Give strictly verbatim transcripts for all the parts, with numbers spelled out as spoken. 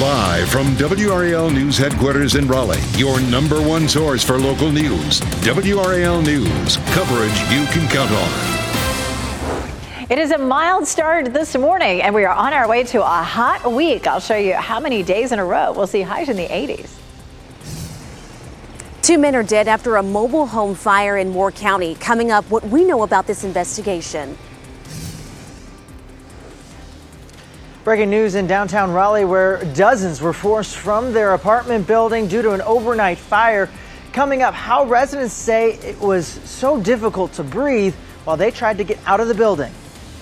Live from W R A L News headquarters in Raleigh, your number one source for local news. W R A L News, coverage you can count on. It is a mild start this morning, and we are on our way to a hot week. I'll show you how many days in a row we'll see highs in the eighties. Two men are dead after a mobile home fire in Moore County. Coming up, what we know about this investigation. Breaking news in downtown Raleigh, where dozens were forced from their apartment building due to an overnight fire. Coming up, how residents say it was so difficult to breathe while they tried to get out of the building.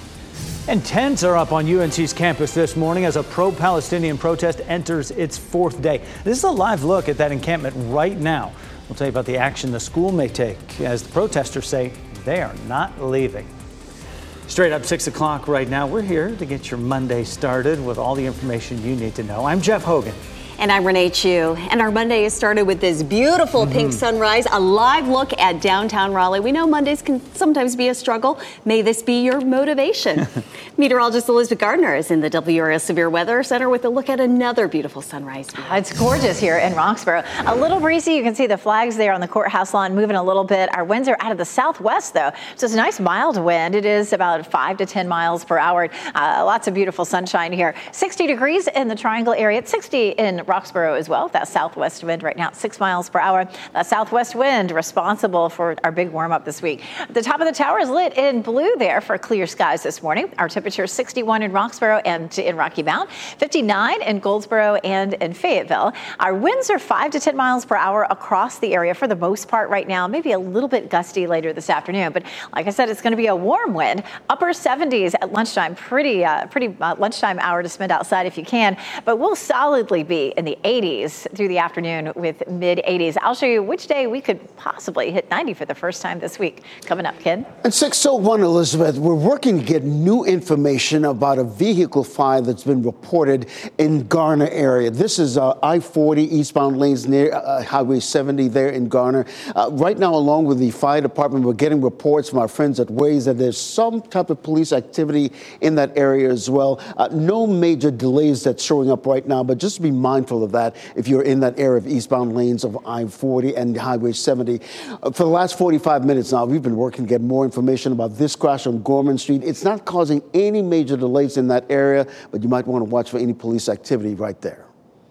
And tents are up on U N C's campus this morning as a pro-Palestinian protest enters its fourth day. This is a live look at that encampment right now. We'll tell you about the action the school may take as the protesters say they are not leaving. Straight up six o'clock right now. We're here to get your Monday started with all the information you need to know. I'm Jeff Hogan. And I'm Renee Chu. And our Monday is started with this beautiful mm-hmm. pink sunrise, a live look at downtown Raleigh. We know Mondays can sometimes be a struggle. May this be your motivation. Meteorologist Elizabeth Gardner is in the W R A L Severe Weather Center with a look at another beautiful sunrise view. It's gorgeous here in Roxborough. A little breezy. You can see the flags there on the courthouse lawn moving a little bit. Our winds are out of the southwest, though. So it's a nice mild wind. It is about five to ten miles per hour. Uh, lots of beautiful sunshine here. sixty degrees in the Triangle area. It's sixty in Roxborough as well. That southwest wind right now at six miles per hour. That southwest wind responsible for our big warm up this week. The top of the tower is lit in blue there for clear skies this morning. Our temperature is sixty-one in Roxborough and in Rocky Mount, fifty-nine in Goldsboro and in Fayetteville. Our winds are five to ten miles per hour across the area for the most part right now. Maybe a little bit gusty later this afternoon, but like I said, it's going to be a warm wind. Upper seventies at lunchtime. Pretty, uh, pretty uh, lunchtime hour to spend outside if you can, but we'll solidly be in the eighties through the afternoon with mid eighties. I'll show you which day we could possibly hit ninety for the first time this week. Coming up, Ken. At six oh one, Elizabeth, we're working to get new information about a vehicle fire that's been reported in Garner area. This is uh, I forty eastbound lanes near uh, Highway seventy there in Garner. Uh, right now, along with the fire department, we're getting reports from our friends at Waze that there's some type of police activity in that area as well. Uh, no major delays that's showing up right now, but just be mindful of that if you're in that area of eastbound lanes of I forty and Highway seventy. Uh, for the last forty-five minutes now, we've been working to get more information about this crash on Gorman Street. It's not causing any major delays in that area, but you might want to watch for any police activity right there.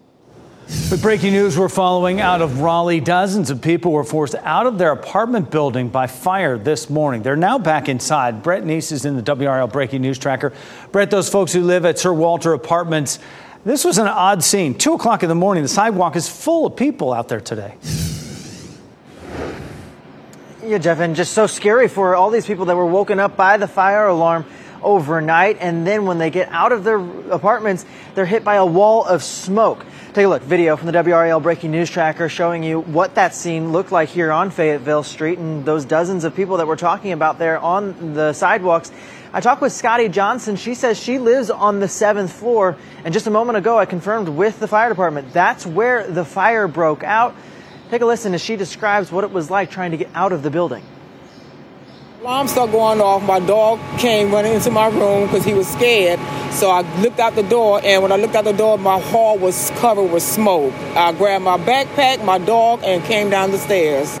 With breaking news we're following out of Raleigh, dozens of people were forced out of their apartment building by fire this morning. They're now back inside. Brett Neese is in the W R L Breaking News Tracker. Brett, those folks who live at Sir Walter Apartments, this was an odd scene. Two o'clock in the morning, the sidewalk is full of people out there today. Yeah, Jeff, and just so scary for all these people that were woken up by the fire alarm overnight, and then when they get out of their apartments, they're hit by a wall of smoke. Take a look. Video from the W R A L Breaking News Tracker showing you what that scene looked like here on Fayetteville Street and those dozens of people that we're talking about there on the sidewalks. I talked with Scotty Johnson. She says she lives on the seventh floor, and just a moment ago I confirmed with the fire department that's where the fire broke out. Take a listen as she describes what it was like trying to get out of the building. Alarm started going off. My dog came running into my room because he was scared. So I looked out the door, and when I looked out the door, my hall was covered with smoke. I grabbed my backpack, my dog, and came down the stairs.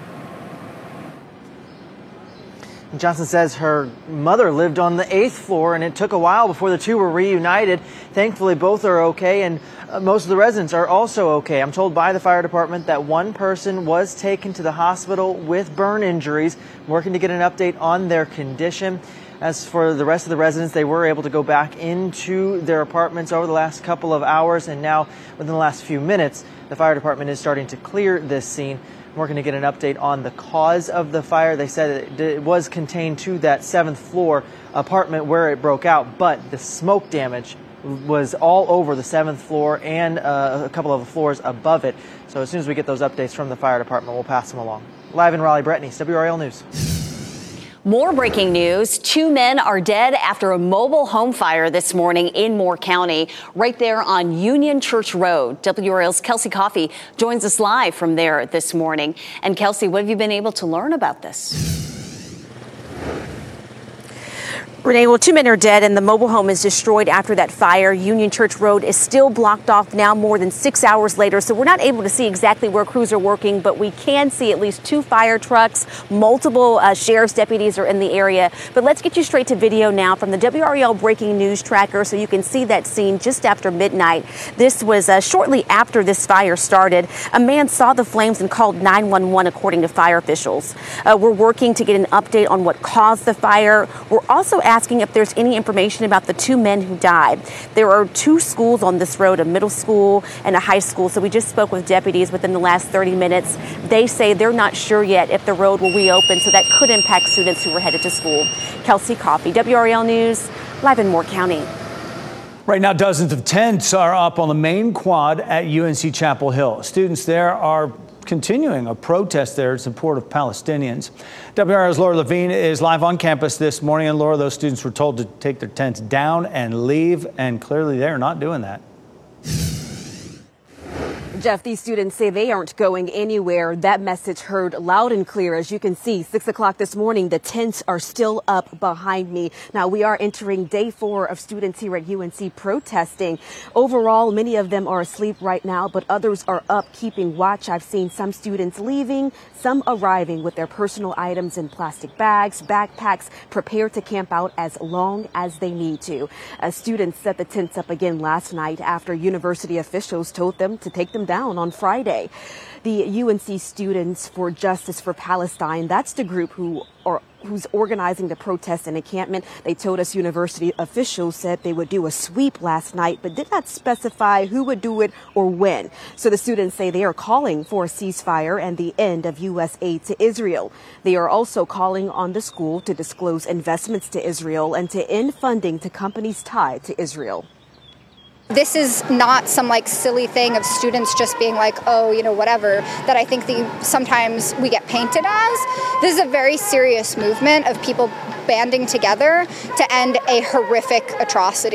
Johnson says her mother lived on the eighth floor, and it took a while before the two were reunited. Thankfully, both are okay, and uh, most of the residents are also okay. I'm told by the fire department that one person was taken to the hospital with burn injuries, working to get an update on their condition. As for the rest of the residents, they were able to go back into their apartments over the last couple of hours, and now within the last few minutes, the fire department is starting to clear this scene. We're going to get an update on the cause of the fire. They said it was contained to that seventh floor apartment where it broke out, but the smoke damage was all over the seventh floor and uh, a couple of the floors above it. So as soon as we get those updates from the fire department, we'll pass them along. Live in Raleigh, Brett Neese, W R A L News. More breaking news. Two men are dead after a mobile home fire this morning in Moore County, right there on Union Church Road. W R A L's Kelsey Coffey joins us live from there this morning. And Kelsey, what have you been able to learn about this? Renee, well, two men are dead and the mobile home is destroyed after that fire. Union Church Road is still blocked off now more than six hours later, so we're not able to see exactly where crews are working, but we can see at least two fire trucks. Multiple uh, sheriff's deputies are in the area. But let's get you straight to video now from the W R A L Breaking News Tracker so you can see that scene just after midnight. This was uh, shortly after this fire started. A man saw the flames and called nine one one, according to fire officials. Uh, we're working to get an update on what caused the fire. We're also asking if there's any information about the two men who died. There are two schools on this road, a middle school and a high school. So we just spoke with deputies within the last thirty minutes. They say they're not sure yet if the road will reopen, so that could impact students who were headed to school. Kelsey Coffey, W R A L News, live in Moore County. Right now, dozens of tents are up on the main quad at U N C Chapel Hill. Students there are continuing a protest there in support of Palestinians. W R A L's Laura Levine is live on campus this morning. And Laura, those students were told to take their tents down and leave, and clearly they're not doing that. Jeff, these students say they aren't going anywhere. That message heard loud and clear. As you can see, six o'clock this morning, the tents are still up behind me. Now, we are entering day four of students here at U N C protesting. Overall, many of them are asleep right now, but others are up keeping watch. I've seen some students leaving, some arriving with their personal items in plastic bags, backpacks, prepared to camp out as long as they need to. Uh, students set the tents up again last night after university officials told them to take them down on Friday. The U N C Students for Justice for Palestine, that's the group who are who's organizing the protest and encampment. They told us university officials said they would do a sweep last night, but did not specify who would do it or when. So the students say they are calling for a ceasefire and the end of U S aid to Israel. They are also calling on the school to disclose investments to Israel and to end funding to companies tied to Israel. This is not some like silly thing of students just being like, oh, you know, whatever, that I think the, sometimes we get painted as. This is a very serious movement of people banding together to end a horrific atrocity.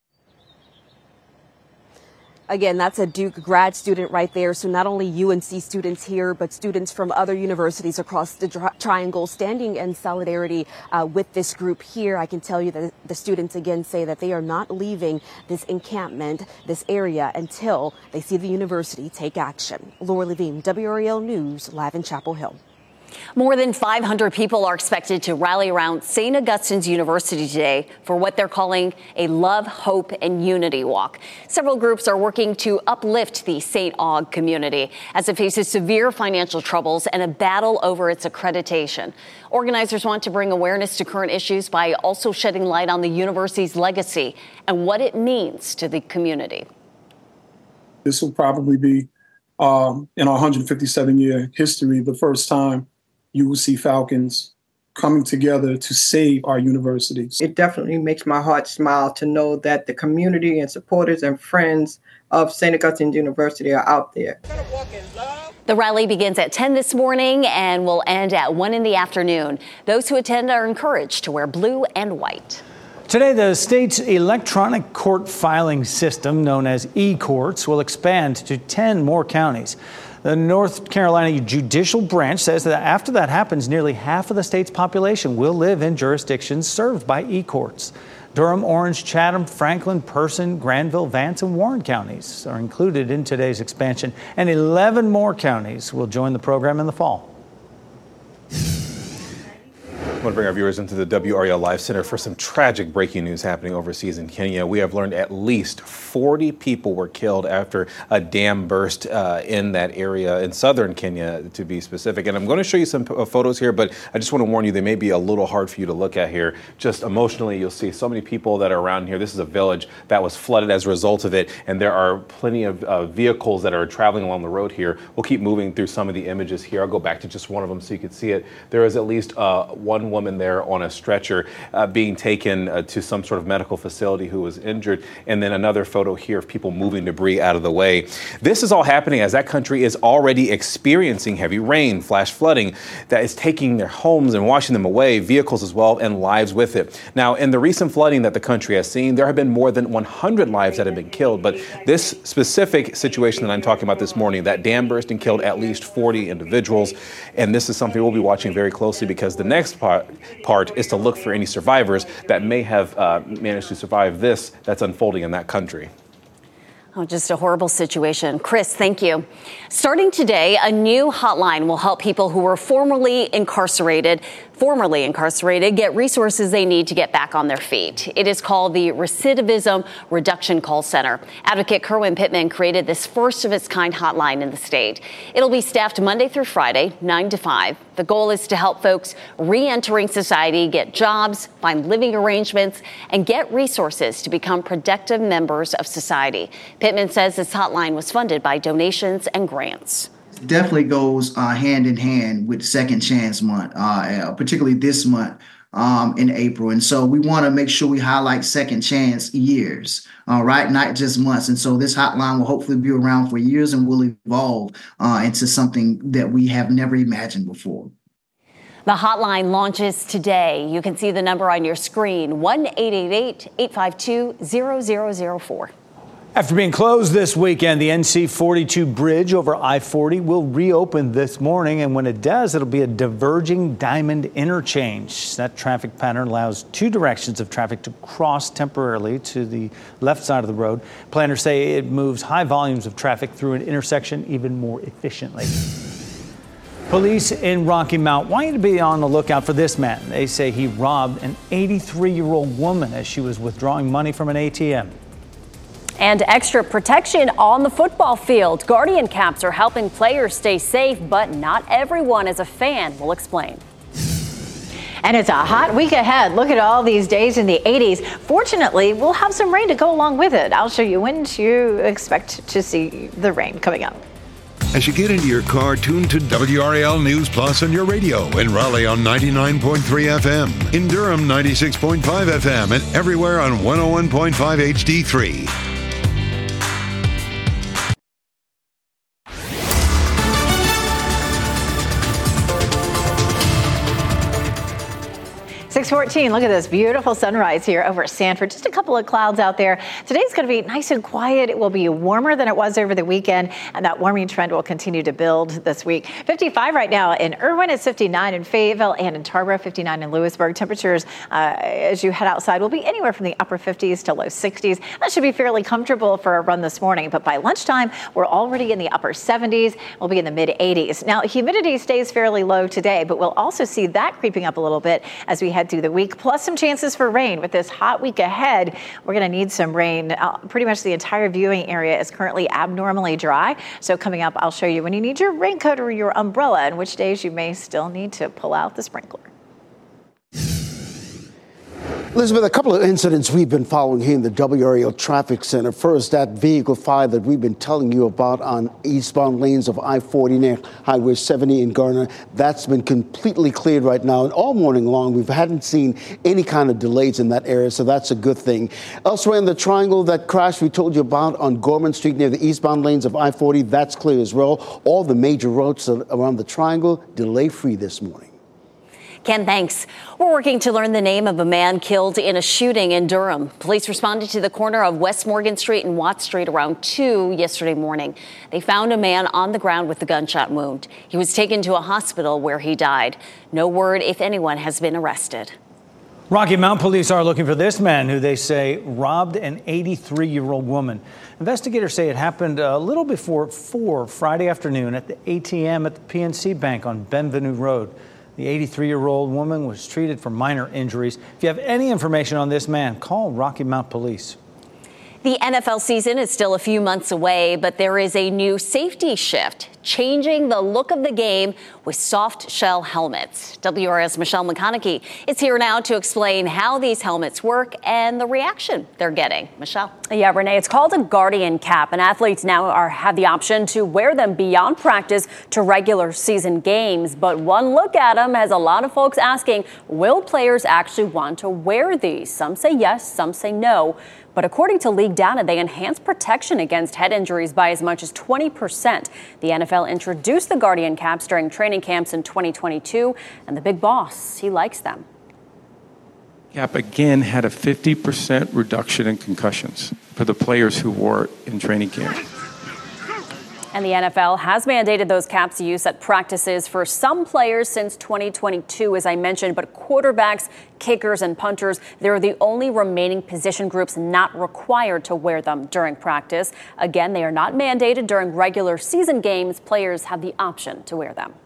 Again, that's a Duke grad student right there. So not only U N C students here, but students from other universities across the tri- triangle standing in solidarity uh, with this group here. I can tell you that the students again say that they are not leaving this encampment, this area, until they see the university take action. Laura Levine, W R A L News, live in Chapel Hill. More than five hundred people are expected to rally around Saint Augustine's University today for what they're calling a Love, Hope, and Unity Walk. Several groups are working to uplift the Saint Aug community as it faces severe financial troubles and a battle over its accreditation. Organizers want to bring awareness to current issues by also shedding light on the university's legacy and what it means to the community. This will probably be, um, in our one hundred fifty-seven year history, the first time you will see Falcons coming together to save our universities. It definitely makes my heart smile to know that the community and supporters and friends of Saint Augustine University are out there. The rally begins at ten this morning and will end at one in the afternoon. Those who attend are encouraged to wear blue and white. Today, the state's electronic court filing system, known as e-courts, will expand to ten more counties. The North Carolina Judicial Branch says that after that happens, nearly half of the state's population will live in jurisdictions served by e-courts. Durham, Orange, Chatham, Franklin, Person, Granville, Vance, and Warren counties are included in today's expansion, and eleven more counties will join the program in the fall. I want to bring our viewers into the W R A L Live Center for some tragic breaking news happening overseas in Kenya. We have learned at least forty people were killed after a dam burst uh, in that area in southern Kenya, to be specific. And I'm going to show you some p- photos here, but I just want to warn you, they may be a little hard for you to look at here. Just emotionally, you'll see so many people that are around here. This is a village that was flooded as a result of it, and there are plenty of uh, vehicles that are traveling along the road here. We'll keep moving through some of the images here. I'll go back to just one of them so you can see it. There is at least uh, one woman there on a stretcher uh, being taken uh, to some sort of medical facility who was injured, and then another photo here of people moving debris out of the way. This is all happening as that country is already experiencing heavy rain, flash flooding that is taking their homes and washing them away, vehicles as well, and lives with it. Now, in the recent flooding that the country has seen, there have been more than one hundred lives that have been killed, but this specific situation that I'm talking about this morning, that dam burst and killed at least forty individuals, and this is something we'll be watching very closely because the next part part, part is to look for any survivors that may have uh, managed to survive this that's unfolding in that country. Oh, just a horrible situation. Chris, thank you. Starting today, a new hotline will help people who were formerly incarcerated, formerly incarcerated, get resources they need to get back on their feet. It is called the Recidivism Reduction Call Center. Advocate Kerwin Pittman created this first of its kind hotline in the state. It'll be staffed Monday through Friday, nine to five. The goal is to help folks re-entering society get jobs, find living arrangements, and get resources to become productive members of society. Pittman says this hotline was funded by donations and grants. Definitely goes uh, hand in hand with Second Chance Month, uh, particularly this month um, in April. And so we want to make sure we highlight second chance years, uh, right? Not just months. And so this hotline will hopefully be around for years and will evolve uh, into something that we have never imagined before. The hotline launches today. You can see the number on your screen, one eight eight eight, eight five two, zero zero zero four. After being closed this weekend, the N C forty-two bridge over I forty will reopen this morning. And when it does, it'll be a diverging diamond interchange. That traffic pattern allows two directions of traffic to cross temporarily to the left side of the road. Planners say it moves high volumes of traffic through an intersection even more efficiently. Police in Rocky Mount want you to be on the lookout for this man. They say he robbed an eighty-three-year-old woman as she was withdrawing money from an A T M. And extra protection on the football field. Guardian caps are helping players stay safe, but not everyone is a fan. We'll explain. And it's a hot week ahead. Look at all these days in the eighties. Fortunately, we'll have some rain to go along with it. I'll show you when to expect to see the rain coming up. As you get into your car, tune to W R A L News Plus on your radio. In Raleigh on ninety-nine point three F M. In Durham, ninety-six point five F M. And everywhere on one oh one point five H D three. six fourteen, look at this beautiful sunrise here over Sanford. Just a couple of clouds out there. Today's going to be nice and quiet. It will be warmer than it was over the weekend, and that warming trend will continue to build this week. fifty-five right now in Irwin. It's fifty-nine in Fayetteville and in Tarboro, fifty-nine in Lewisburg. Temperatures uh, as you head outside will be anywhere from the upper fifties to low sixties. That should be fairly comfortable for a run this morning, but by lunchtime, we're already in the upper seventies. We'll be in the mid eighties. Now, humidity stays fairly low today, but we'll also see that creeping up a little bit as we head through the week, plus some chances for rain. With this hot week ahead, we're going to need some rain. Uh, pretty much the entire viewing area is currently abnormally dry. So coming up, I'll show you when you need your raincoat or your umbrella and which days you may still need to pull out the sprinkler. Elizabeth, a couple of incidents we've been following here in the W R A L Traffic Center. First, that vehicle fire that we've been telling you about on eastbound lanes of I forty near Highway seventy in Garner. That's been completely cleared right now. And all morning long, we hadn't seen any kind of delays in that area, so that's a good thing. Elsewhere in the triangle, that crash we told you about on Gorman Street near the eastbound lanes of I forty, that's clear as well. All the major roads around the triangle delay-free this morning. Ken, thanks. We're working to learn the name of a man killed in a shooting in Durham. Police responded to the corner of West Morgan Street and Watt Street around two yesterday morning. They found a man on the ground with a gunshot wound. He was taken to a hospital where he died. No word if anyone has been arrested. Rocky Mount police are looking for this man who they say robbed an eighty-three-year-old woman. Investigators say it happened a little before four Friday afternoon at the A T M at the P N C Bank on Benvenue Road. The eighty-three-year-old woman was treated for minor injuries. If you have any information on this man, call Rocky Mount Police. The N F L season is still a few months away, but there is a new safety shift, changing the look of the game with soft shell helmets. W R A's Michelle McConaughey is here now to explain how these helmets work and the reaction they're getting. Michelle. Yeah, Renee, it's called a Guardian cap, and athletes now are have the option to wear them beyond practice to regular season games. But one look at them has a lot of folks asking, will players actually want to wear these? Some say yes, some say no. But according to league data, they enhance protection against head injuries by as much as twenty percent. The N F L introduced the Guardian caps during training camps in twenty twenty-two, and the big boss, he likes them. Cap again had a fifty percent reduction in concussions for the players who wore it in training camp. And the N F L has mandated those caps use at practices for some players since twenty twenty-two, as I mentioned, but quarterbacks, kickers, and punters, they're the only remaining position groups not required to wear them during practice. Again, they are not mandated during regular season games. Players have the option to wear them.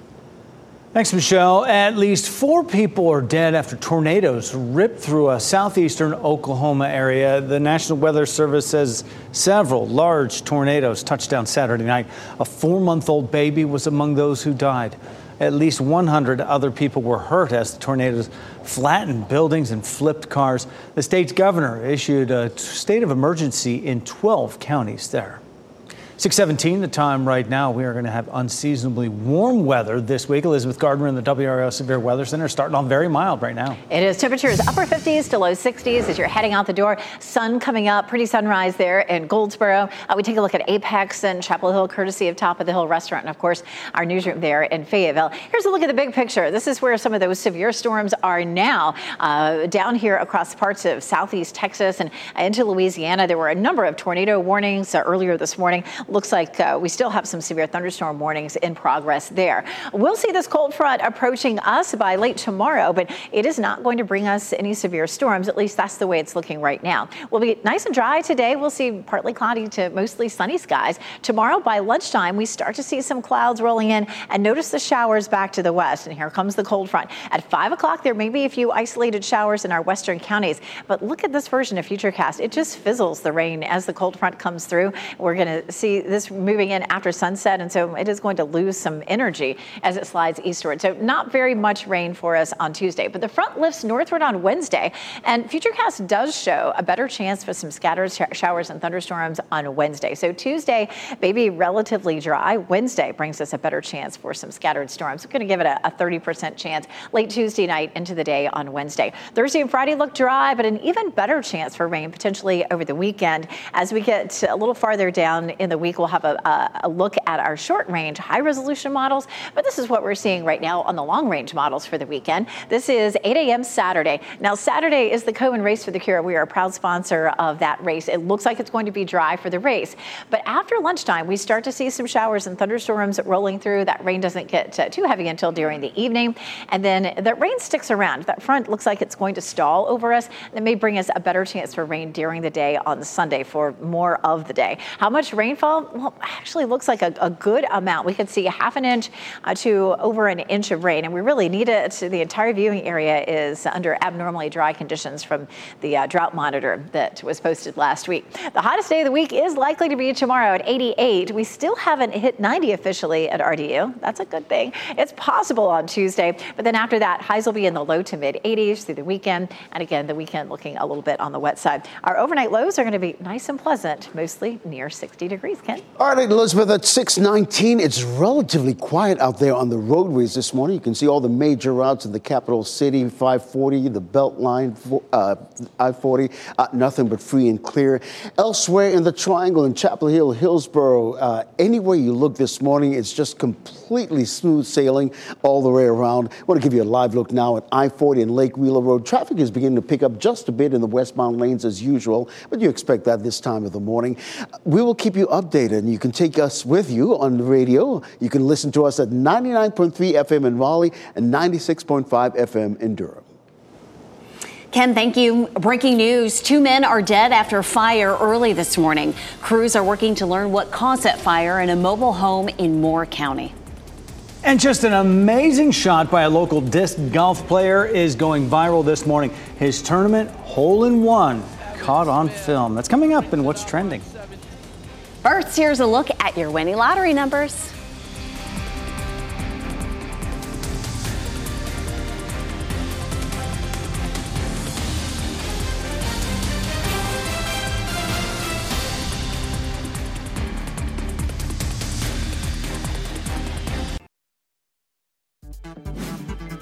Thanks, Michelle. At least four people are dead after tornadoes ripped through a southeastern Oklahoma area. The National Weather Service says several large tornadoes touched down Saturday night. A four-month-old baby was among those who died. At least one hundred other people were hurt as the tornadoes flattened buildings and flipped cars. The state's governor issued a state of emergency in twelve counties there. six seventeen, the time right now. We are going to have unseasonably warm weather this week. Elizabeth Gardner in the W R L Severe Weather Center starting off very mild right now. It is. Temperatures upper fifties to low sixties as you're heading out the door. Sun coming up, pretty sunrise there in Goldsboro. Uh, we take a look at Apex and Chapel Hill, courtesy of Top of the Hill Restaurant, and of course our newsroom there in Fayetteville. Here's a look at the big picture. This is where some of those severe storms are now. Uh, down here across parts of southeast Texas and into Louisiana, there were a number of tornado warnings uh, earlier this morning. Looks like uh, we still have some severe thunderstorm warnings in progress there. We'll see this cold front approaching us by late tomorrow, but it is not going to bring us any severe storms. At least that's the way it's looking right now. We'll be nice and dry today. We'll see partly cloudy to mostly sunny skies. Tomorrow by lunchtime, we start to see some clouds rolling in and notice the showers back to the west. And here comes the cold front. At five o'clock, there may be a few isolated showers in our western counties. But look at this version of Futurecast. It just fizzles the rain as the cold front comes through. We're going to see this moving in after sunset, and so it is going to lose some energy as it slides eastward. So not very much rain for us on Tuesday, but the front lifts northward on Wednesday, and Futurecast does show a better chance for some scattered sh- showers and thunderstorms on Wednesday. So Tuesday may be relatively dry. Wednesday brings us a better chance for some scattered storms. We're going to give it a, a thirty percent chance late Tuesday night into the day on Wednesday. Thursday and Friday look dry, but an even better chance for rain potentially over the weekend. As we get a little farther down in the week, we'll have a, a, a look at our short range, high resolution models. But this is what we're seeing right now on the long range models for the weekend. This is eight a.m. Saturday. Now, Saturday is the Cohen Race for the Cure. We are a proud sponsor of that race. It looks like it's going to be dry for the race. But after lunchtime, we start to see some showers and thunderstorms rolling through. That rain doesn't get uh, too heavy until during the evening. And then the rain sticks around. That front looks like it's going to stall over us. That may bring us a better chance for rain during the day on Sunday for more of the day. How much rainfall? Well, actually looks like a, a good amount. We could see a half an inch uh, to over an inch of rain, and we really need it. The entire viewing area is under abnormally dry conditions from the uh, drought monitor that was posted last week. The hottest day of the week is likely to be tomorrow at eighty-eight. We still haven't hit ninety officially at R D U. That's a good thing. It's possible on Tuesday, but then after that, highs will be in the low to mid eighties through the weekend. And again, the weekend looking a little bit on the wet side. Our overnight lows are going to be nice and pleasant, mostly near sixty degrees, Ken. All right, Elizabeth, at six nineteen, it's relatively quiet out there on the roadways this morning. You can see all the major routes in the capital city, five forty, the Beltline, uh, I forty, uh, nothing but free and clear. Elsewhere in the Triangle, in Chapel Hill, Hillsborough, uh, anywhere you look this morning, it's just completely smooth sailing all the way around. I want to give you a live look now at I forty and Lake Wheeler Road. Traffic is beginning to pick up just a bit in the westbound lanes as usual, but you expect that this time of the morning. We will keep you updated, and you can take us with you on the radio. You can listen to us at ninety-nine point three F M in Raleigh and ninety-six point five F M in Durham. Ken, thank you. Breaking news. Two men are dead after fire early this morning. Crews are working to learn what caused that fire in a mobile home in Moore County. And just an amazing shot by a local disc golf player is going viral this morning. His tournament hole-in-one caught on film. That's coming up in What's Trending. First, here's a look at your winning lottery numbers.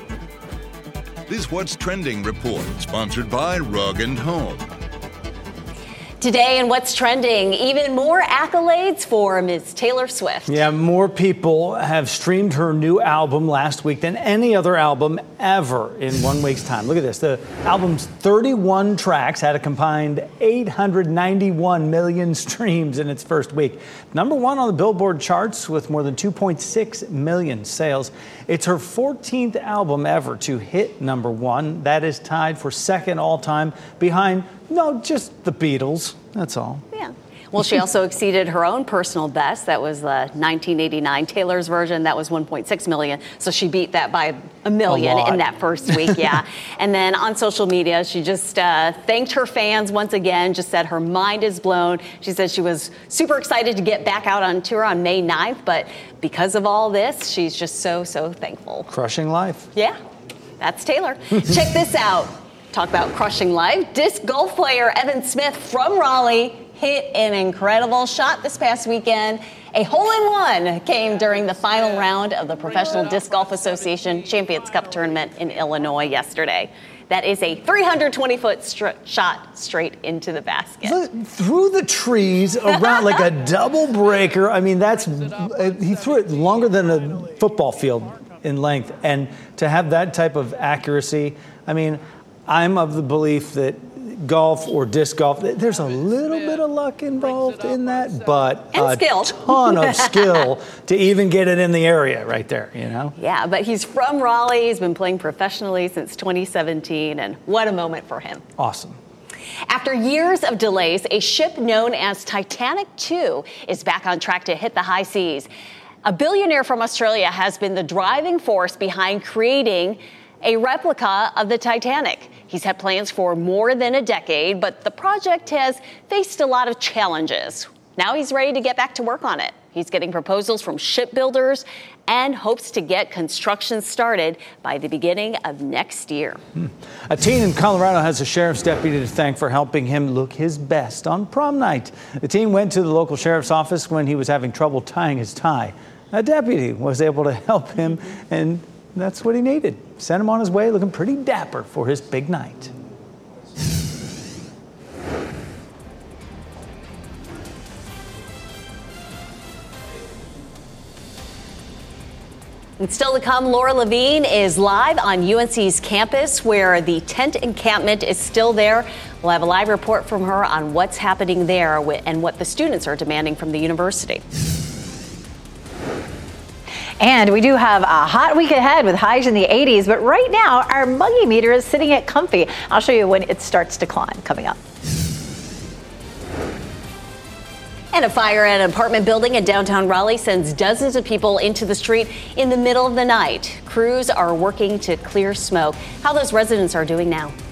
This What's Trending report, sponsored by Rug and Home. Today and what's trending, even more accolades for Miz Taylor Swift. Yeah, more people have streamed her new album last week than any other album ever in one week's time. Look at this. The album's thirty-one tracks had a combined eight hundred ninety-one million streams in its first week. Number one on the Billboard charts with more than two point six million sales. It's her fourteenth album ever to hit number one. That is tied for second all time behind, no, just the Beatles. That's all. Yeah. Well, she also exceeded her own personal best. That was the nineteen eighty-nine Taylor's version. That was one point six million. So she beat that by a million a in that first week. Yeah. And then on social media, she just uh, thanked her fans once again, just said her mind is blown. She said she was super excited to get back out on tour on May ninth. But because of all this, she's just so, so thankful. Crushing life. Yeah. That's Taylor. Check this out. Talk about crushing life. Disc golf player Evan Smith from Raleigh hit an incredible shot this past weekend. A hole-in-one came during the final round of the Professional Disc Golf Association Champions Cup tournament in Illinois yesterday. That is a three hundred twenty foot stri- shot straight into the basket. Through the trees, around like a double breaker. I mean, that's uh, he threw it longer than a football field in length. And to have that type of accuracy, I mean, I'm of the belief that golf or disc golf, there's a little bit of luck involved in that, but and a skill. ton of skill to even get it in the area right there, you know? Yeah, but he's from Raleigh. He's been playing professionally since twenty seventeen, and what a moment for him. Awesome. After years of delays, a ship known as Titanic two is back on track to hit the high seas. A billionaire from Australia has been the driving force behind creating a replica of the Titanic. He's had plans for more than a decade, but the project has faced a lot of challenges. Now he's ready to get back to work on it. He's getting proposals from shipbuilders and hopes to get construction started by the beginning of next year. Hmm. A teen in Colorado has a sheriff's deputy to thank for helping him look his best on prom night. The teen went to the local sheriff's office when he was having trouble tying his tie. A deputy was able to help him, and that's what he needed. Sent him on his way looking pretty dapper for his big night. And still to come, Laura Levine is live on U N C's campus where the tent encampment is still there. We'll have a live report from her on what's happening there and what the students are demanding from the university. And we do have a hot week ahead with highs in the eighties, but right now our muggy meter is sitting at comfy. I'll show you when it starts to climb coming up. And a fire at an apartment building in downtown Raleigh sends dozens of people into the street in the middle of the night. Crews are working to clear smoke. How those residents are doing now.